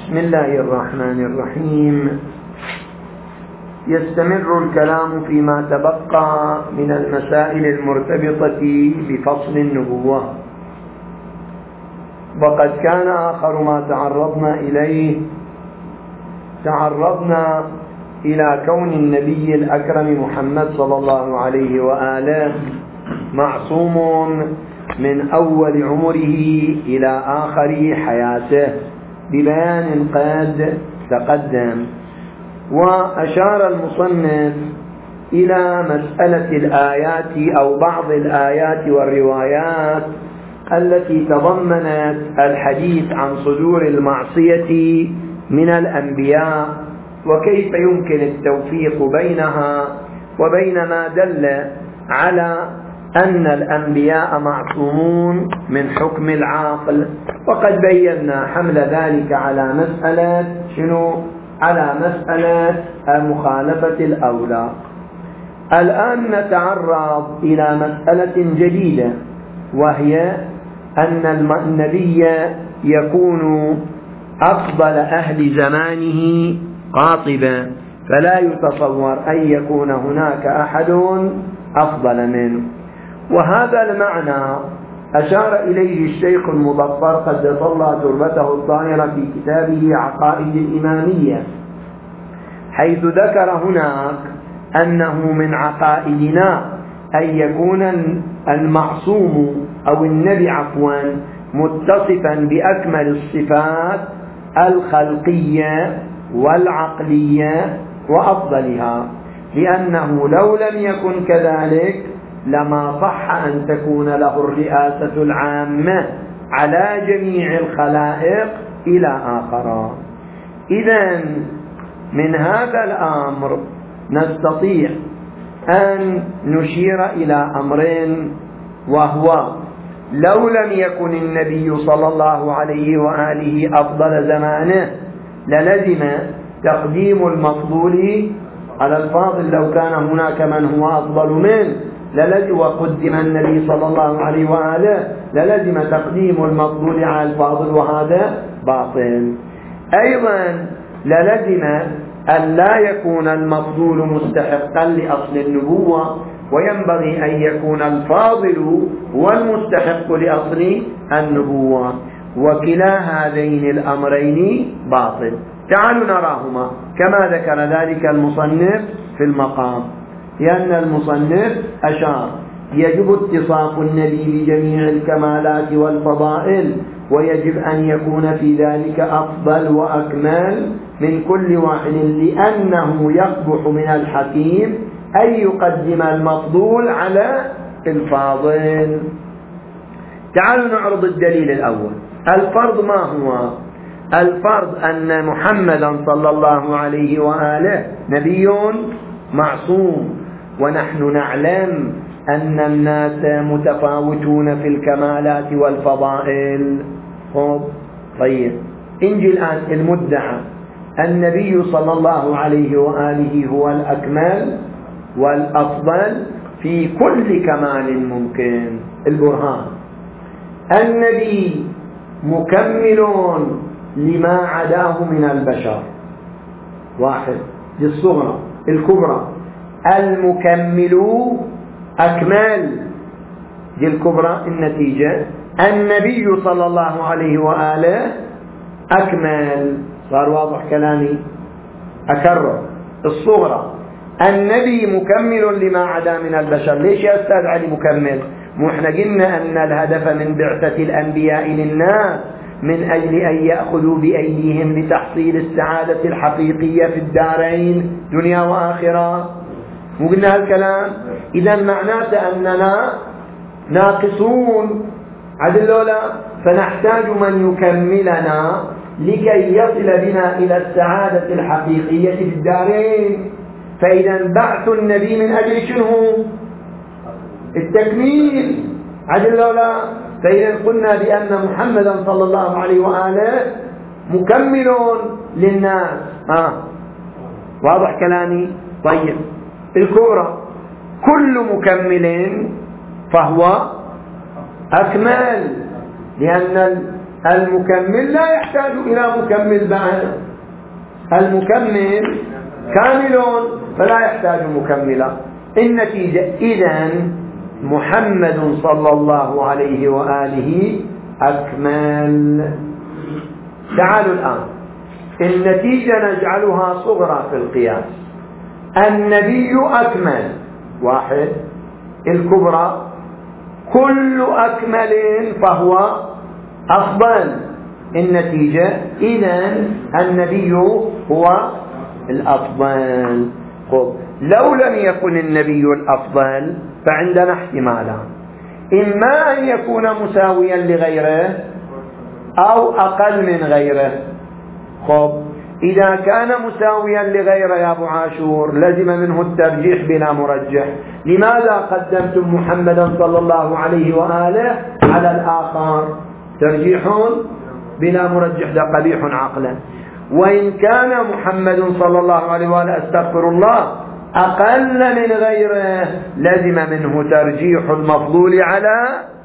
بسم الله الرحمن الرحيم. يستمر الكلام فيما تبقى من المسائل المرتبطة بفصل النبوة، وقد كان آخر ما تعرضنا إلى كون النبي الأكرم محمد صلى الله عليه وآله معصوم من أول عمره إلى آخر حياته ببيان قد تقدم. وأشار المصنف إلى مسألة الآيات أو بعض الآيات والروايات التي تضمنت الحديث عن صدور المعصية من الأنبياء، وكيف يمكن التوفيق بينها وبين ما دل على أن الأنبياء معصومون من حكم العقل. وقد بينا حمل ذلك على مسألة على مسألة مخالفة الأولى. الآن نتعرض إلى مسألة جديدة، وهي أن النبي يكون أفضل أهل زمانه قاطبا، فلا يتصور أن يكون هناك أحد أفضل منه. وهذا المعنى أشار إليه الشيخ المظفر قدس الله تربته الطاهرة في كتابه عقائد الإمامية، حيث ذكر هناك أنه من عقائدنا أن يكون المعصوم أو النبي متصفا بأكمل الصفات الخلقية والعقلية وأفضلها، لأنه لو لم يكن كذلك لما صح أن تكون له الرئاسة العامة على جميع الخلائق إلى آخره. إذن من هذا الأمر نستطيع أن نشير إلى أمرين، وهو لو لم يكن النبي صلى الله عليه وآله أفضل زمانه للزم تقديم المفضول على الفاضل، لو كان هناك من هو أفضل منه وقدم النبي صلى الله عليه وآله للزم تقديم المفضول على الفاضل، وهذا باطل. أيضا للزم أن لا يكون المفضول مستحقا لأصل النبوة، وينبغي أن يكون الفاضل هو المستحق لأصل النبوة، وكلا هذين الأمرين باطل. تعالوا نراهما كما ذكر ذلك المصنف في المقام، لأن المصنف أشار يجب اتصاف النبي بجميع الكمالات والفضائل، ويجب أن يكون في ذلك أفضل وأكمل من كل واحد، لأنه يقبح من الحكيم أن يقدم المفضول على الفاضل. تعالوا نعرض الدليل الأول. الفرض ما هو؟ الفرض أن محمدا صلى الله عليه وآله نبي معصوم، ونحن نعلم أن الناس متفاوتون في الكمالات والفضائل. طيب انجي الآن المدعى النبي صلى الله عليه وآله هو الأكمل والأفضل في كل كمال ممكن. البرهان: النبي مكمل لما عداه من البشر. واحد، دي الصغرى. الكبرى: المكمل أكمل. دي الكبرى. النتيجة: النبي صلى الله عليه وآله أكمل. صار واضح كلامي؟ أكرر. الصغرى: النبي مكمل لما عدا من البشر. ليش يا أستاذ علي مكمل؟ مو احنا قلنا أن الهدف من بعثة الأنبياء للناس من أجل أن يأخذوا بأيديهم لتحصيل السعادة الحقيقية في الدارين دنيا وآخرة. مو قلنا هالكلام؟ إذا معناته أننا ناقصون عدل لولا، فنحتاج من يكملنا لكي يصل بنا إلى السعادة الحقيقية في الدارين. فإذا بعث النبي من أجل شنو؟ التكميل عدل لولا. فإذا قلنا بأن محمدا صلى الله عليه وآله مكمل للناس. واضح كلامي؟ طيب الكبرى: كل مكمل فهو أكمل، لأن المكمل لا يحتاج إلى مكمل بعد، المكمل كامل فلا يحتاج مكملا. النتيجة إذن محمد صلى الله عليه وآله أكمل. تعالوا الآن النتيجة نجعلها صغرى في القياس. النبي أكمل واحد، الكبرى كل أكمل فهو أفضل. النتيجة إذن النبي هو الأفضل. لو لم يكن النبي الأفضل فعندنا احتمالان، إما أن يكون مساويا لغيره أو أقل من غيره. إذا كان مساويا لغيره يا أبو عاشور لزم منه الترجيح بلا مرجح. لماذا قدمتم محمدا صلى الله عليه وآله على الآخر؟ ترجيح بلا مرجح، ده قبيح عقلا. وإن كان محمد صلى الله عليه وآله استغفر الله أقل من غيره لزم منه ترجيح المفضول على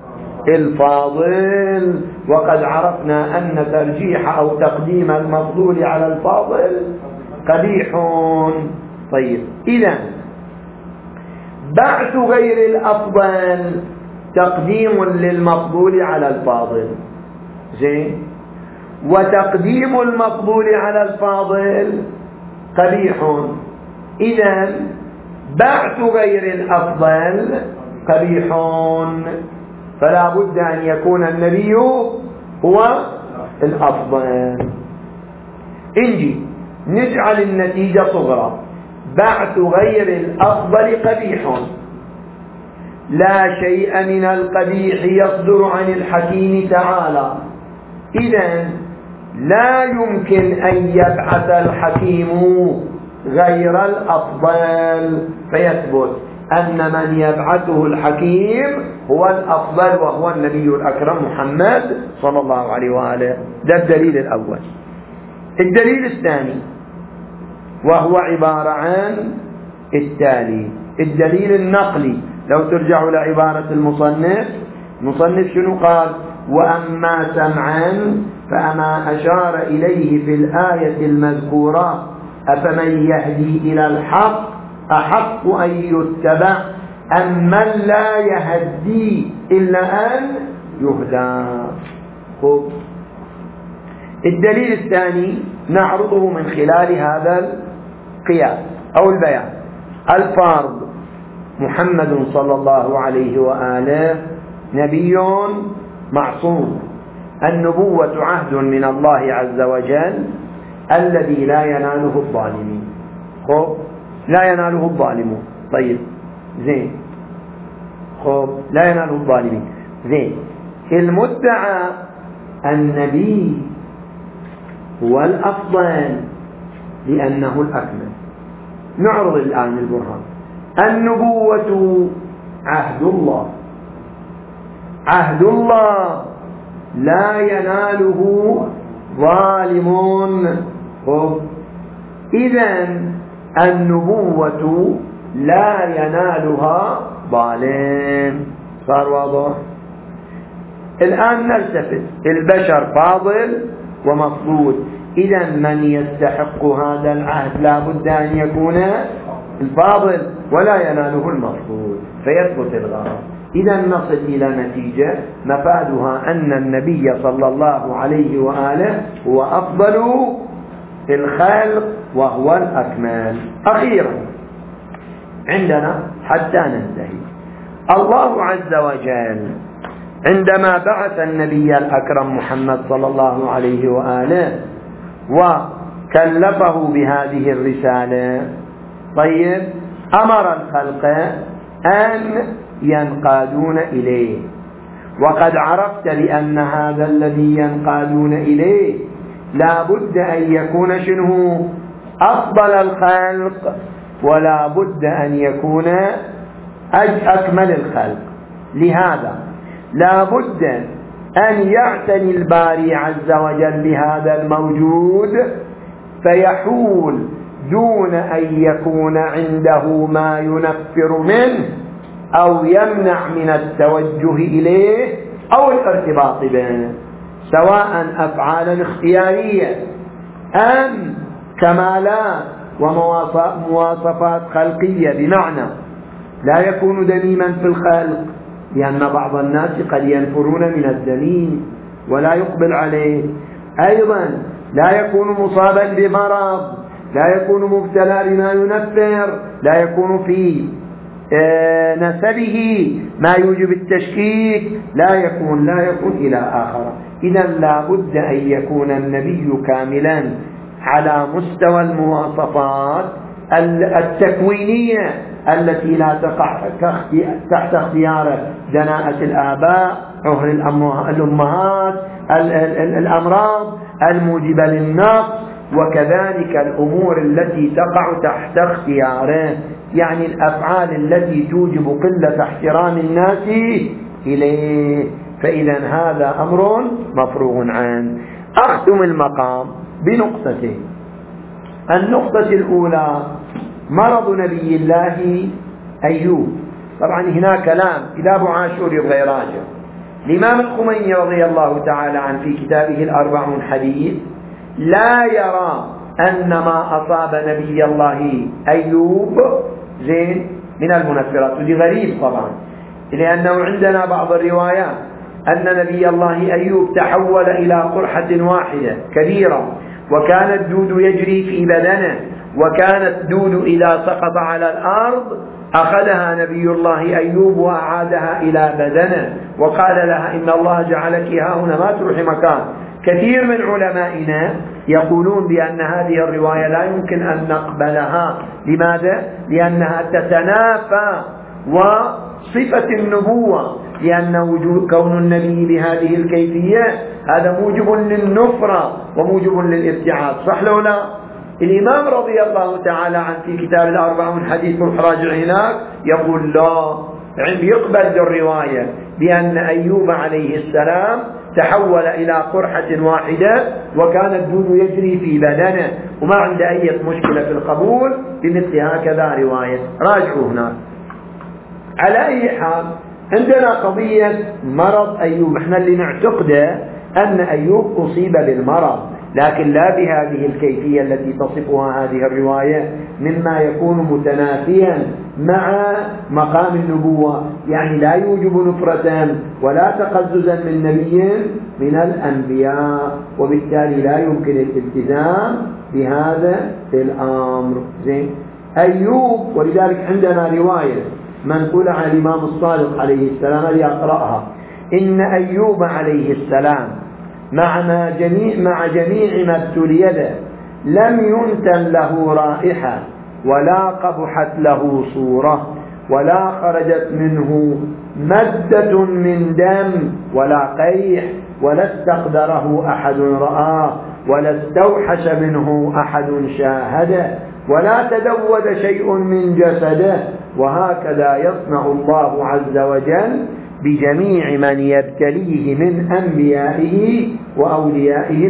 الفاضل، وقد عرفنا أن ترجيح أو تقديم المفضول على الفاضل قبيح. طيب، إذن بعث غير الأفضل تقديم للمفضول على الفاضل، زين، وتقديم المفضول على الفاضل قبيح. إذن بعث غير الأفضل قبيح، فلا بد أن يكون النبي هو الأفضل. انجي نجعل النتيجة صغرى. بعث غير الأفضل قبيح، لا شيء من القبيح يصدر عن الحكيم تعالى. إذن لا يمكن أن يبعث الحكيم غير الأفضل، فيثبت أن من يبعثه الحكيم هو الأفضل وهو النبي الأكرم محمد صلى الله عليه وآله. ده الدليل الأول. الدليل الثاني وهو عبارة عن التالي، الدليل النقلي. لو ترجعوا لعبارة المصنف شنو قال؟ وأما سمعا فأما أشار إليه في الآية المذكورة أفمن يهدي إلى الحق أحق أن يتبع أم من لا يهدي إلا أن يهدى. الدليل الثاني نعرضه من خلال هذا القياس أو البيان. الفرض محمد صلى الله عليه وآله نبي معصوم، النبوة عهد من الله عز وجل الذي لا يناله الظالمين. لا يناله الظالمون. طيب زين، لا يناله الظالمين. زين، المدعى النبي هو الأفضل لأنه الأكمل. نعرض الآن البرهان. النبوة عهد الله، عهد الله لا يناله ظالمون. إذن النبوة لا ينالها ظالم. صار واضح؟ الآن نلتفت، البشر فاضل ومفضول. إذن من يستحق هذا العهد لا بد أن يكون الفاضل ولا يناله المفضول، فيثبت الغرض. إذن نصل إلى نتيجة مفادها أن النبي صلى الله عليه وآله هو أفضل الخلق وهو الأكمل. أخيرا عندنا حتى ننتهي، الله عز وجل عندما بعث النبي الأكرم محمد صلى الله عليه وآله وكلفه بهذه الرسالة، طيب أمر الخلق أن ينقادون إليه. وقد عرفت بأن هذا الذي ينقادون إليه لا بد أن يكون شنو؟ أفضل الخلق، ولا بد أن يكون أكمل الخلق. لهذا لا بد أن يعتني الباري عز وجل بهذا الموجود فيحول دون أن يكون عنده ما ينفر منه أو يمنع من التوجه إليه أو الارتباط به. سواء أفعالا اختيارية أم كمالات ومواصفات خلقية، بمعنى لا يكون دميما في الخلق، لأن بعض الناس قد ينفرون من الدميم ولا يقبل عليه. أيضا لا يكون مصابا بمرض، لا يكون مبتلى بما ينفر، لا يكون في نسبه ما يوجب التشكيك، لا يكون إلى آخره. إذا لا بد أن يكون النبي كاملا على مستوى المواصفات التكوينية التي لا تقع تحت اختيار دناءة الآباء، عهر الأمهات، الأمراض الموجبة للنقص، وكذلك الأمور التي تقع تحت اختياره، يعني الأفعال التي توجب قلة احترام الناس إليه. فإذا هذا أمر مفروغ عنه. أختم المقام بنقطتين. النقطة الأولى مرض نبي الله أيوب. طبعا هنا كلام إذا أبو عاشور يبغى يراجع. الإمام الخميني رضي الله تعالى عنه في كتابه الأربعون حديث لا يرى أن ما أصاب نبي الله أيوب زين من المنفرات، ودي غريب طبعا، لأنه عندنا بعض الروايات أن نبي الله أيوب تحول إلى قرحة واحدة كبيرة، وكان الدود يجري في بدنه، وكان الدود إذا سقط على الأرض أخذها نبي الله أيوب وأعادها إلى بدنه، وقال لها إن الله جعلك ها هنا ما تروحي مكان. كثير من علمائنا يقولون بأن هذه الرواية لا يمكن أن نقبلها. لماذا؟ لأنها تتنافى وصفة النبوة، لأن وجود كون النبي بهذه الكيفية هذا موجب للنفرة وموجب للابتعاد، صح لو لا؟ الإمام رضي الله تعالى عنه في كتاب الأربعون حديث راجع هناك يقول لا، يقبل الرواية بأن أيوب عليه السلام تحول إلى قرحة واحدة وكان الدود يجري في بدنه، وما عنده أي مشكلة في القبول بمثل هكذا رواية. راجعوا هناك. على أي حال عندنا قضية مرض أيوب، احنا اللي نعتقده أن أيوب أصيب بالمرض، لكن لا بهذه الكيفية التي تصفها هذه الرواية، مما يكون متنافيا مع مقام النبوة، يعني لا يوجب نفرة ولا تقززا من نبي من الأنبياء، وبالتالي لا يمكن الالتزام بهذا الأمر. زين أيوب، ولذلك عندنا رواية منقولة عن الإمام الصادق عليه السلام اللي أقرأها: إن أيوب عليه السلام مع جميع ما ابتلي به لم ينتن له رائحة ولا قبحت له صورة ولا خرجت منه مدة من دم ولا قيح ولا استقدره أحد رآه ولا استوحش منه أحد شاهده ولا تدود شيء من جسده، وهكذا يصنع الله عز وجل بجميع من يبتليه من أنبيائه وأوليائه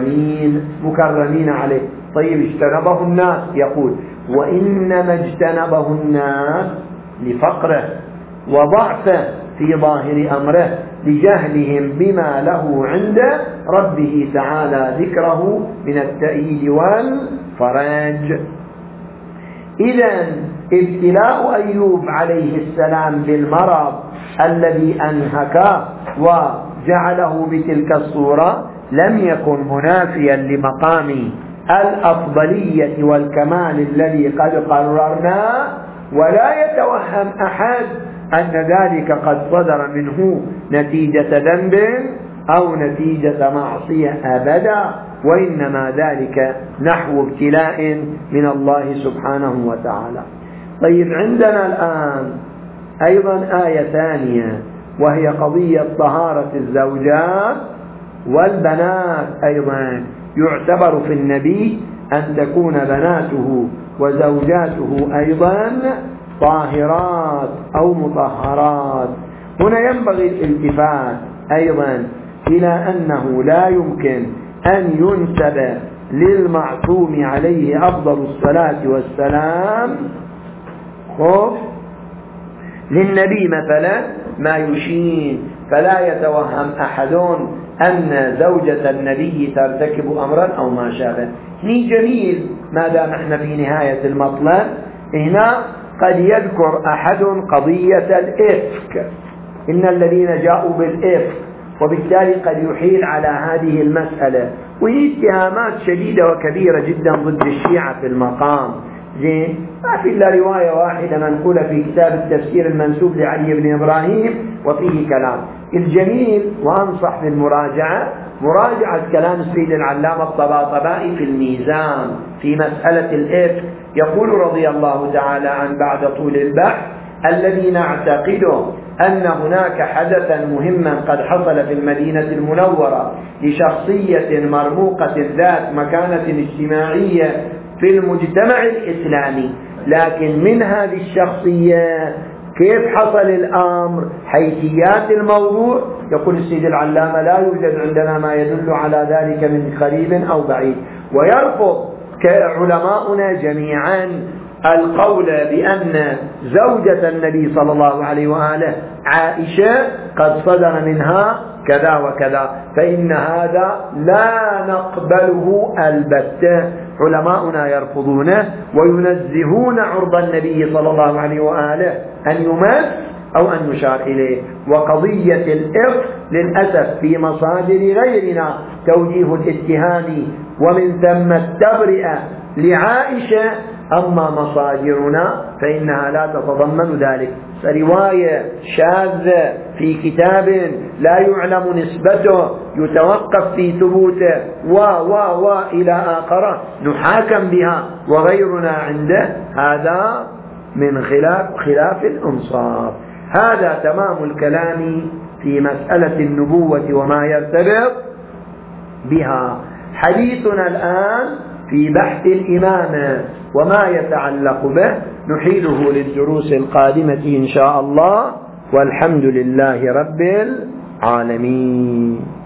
المكرمين عليه. طيب اجتنبه الناس، يقول وإنما اجتنبه الناس لفقره وضعفه في ظاهر أمره لجهلهم بما له عند ربه تعالى ذكره من التأييد والفرج. إذن ابتلاء أيوب عليه السلام بالمرض الذي أنهكه وجعله بتلك الصورة لم يكن منافيا لمقام الأفضلية والكمال الذي قد قررناه، ولا يتوهم أحد أن ذلك قد صدر منه نتيجة ذنب أو نتيجة معصية أبدا، وإنما ذلك نحو ابتلاء من الله سبحانه وتعالى. طيب عندنا الآن أيضا آية ثانية، وهي قضية طهارة الزوجات والبنات. أيضا يعتبر في النبي أن تكون بناته وزوجاته أيضا طاهرات أو مطهرات. هنا ينبغي الالتفات أيضا إلى أنه لا يمكن أن ينسب للمعصوم عليه أفضل الصلاة والسلام للنبي مثلا ما يشين فلا يتوهم أحد أن زوجة النبي ترتكب أمرا أو ما شابه. هني جميل ما دام احنا في نهاية المطلب، هنا قد يذكر أحد قضية الإفك، إن الذين جاءوا بالإفك، وبالتالي قد يحيل على هذه المسألة، وهي اتهامات شديدة وكبيرة جدا ضد الشيعة في المقام. زين، ما في إلا رواية واحدة منقولة في كتاب التفسير المنسوب لعلي بن إبراهيم وفيه كلام. الجميل وأنصح بالمراجعة، مراجعة كلام السيد العلامة الطباطبائي في الميزان في مسألة الإفك. يقول رضي الله تعالى عن بعد طول البحث: الذي نعتقد أن هناك حدثا مهما قد حصل في المدينة المنورة لشخصية مرموقة ذات مكانة اجتماعية في المجتمع الإسلامي، لكن من هذه الشخصية كيف حصل الأمر، حيثيات الموضوع، يقول السيد العلامة: لا يوجد عندنا ما يدل على ذلك من قريب أو بعيد. ويرفض علماؤنا جميعا القول بأن زوجة النبي صلى الله عليه وآله عائشة قد صدر منها كذا وكذا، فإن هذا لا نقبله البتة. علماؤنا يرفضونه وينزهون عرض النبي صلى الله عليه وآله أن يمس أو أن يشار إليه. وقضية الإفك للأسف في مصادر غيرنا توجيه الاتهام ومن ثم التبرئة لعائشة، أما مصادرنا فإنها لا تتضمن ذلك. فرواية شاذة في كتاب لا يعلم نسبته يتوقف في ثبوته إلى آخره نحاكم بها وغيرنا عنده، هذا من خلاف الإنصاف. هذا تمام الكلام في مسألة النبوة وما يرتبط بها. حديثنا الآن في بحث الإمامة وما يتعلق به نحيله للدروس القادمة إن شاء الله، والحمد لله رب العالمين.